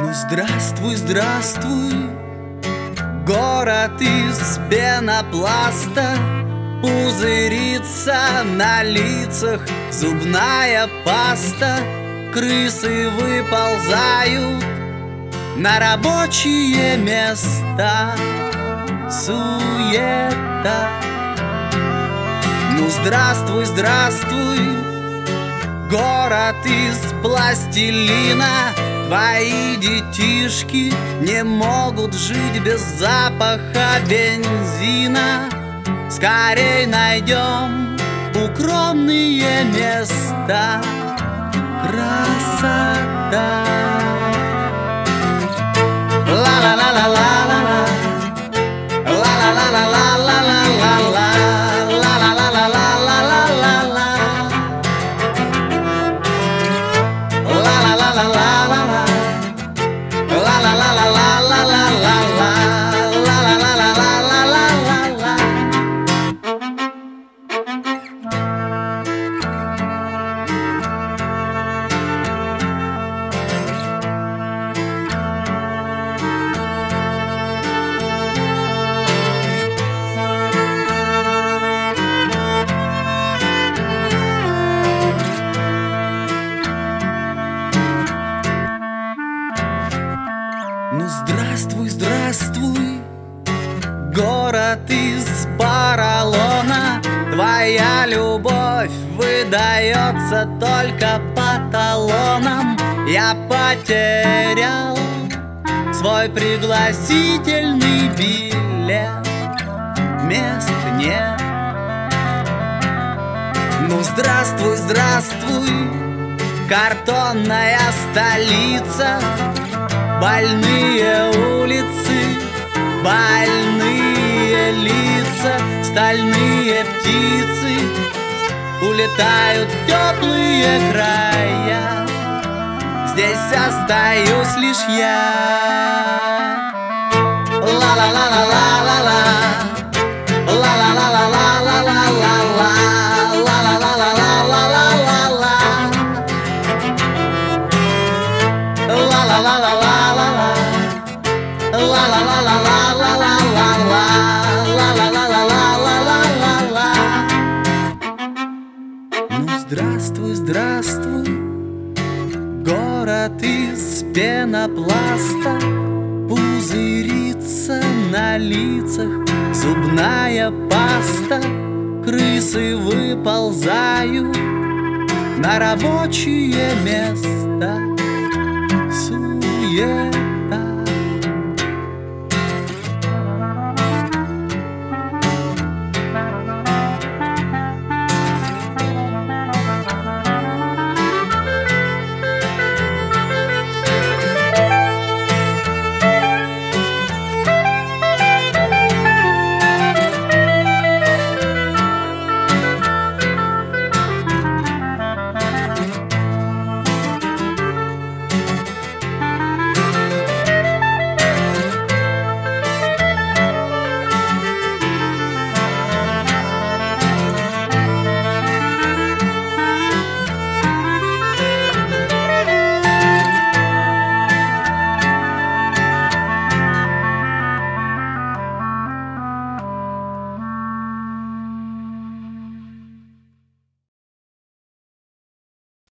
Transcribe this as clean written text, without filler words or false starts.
Ну здравствуй, здравствуй, город из пенопласта, пузырится на лицах зубная паста. Крысы выползают на рабочие места. Суета. Ну здравствуй, здравствуй, город из пластилина. Твои детишки не могут жить без запаха бензина. Скорей найдем укромные места. Красота. Ла-ла-ла-ла-ла-ла-ла, ла-ла-ла-ла-ла-ла-ла-ла, ла-ла-ла-ла-ла-ла-ла-ла, ла-ла-ла-ла-ла-ла, ла-ла-ла-ла-ла-ла-ла. Ну здравствуй, здравствуй, город из поролона. Твоя любовь выдается только по талонам. Я потерял свой пригласительный билет, мест нет. Ну здравствуй, здравствуй, картонная столица. Больные улицы, больные лица, стальные птицы улетают в теплые края. Здесь остаюсь лишь я. Ла-ла-ла-ла-ла-ла-ла, ла-ла-ла-ла-ла-ла-ла-ла-ла, ла-ла-ла-ла-ла-ла-ла-ла, ла-ла-ла-ла-ла. Ну здравствуй, здравствуй, город из пенопласта, пузырится на лицах зубная паста. Крысы выползают на рабочие места. Суета.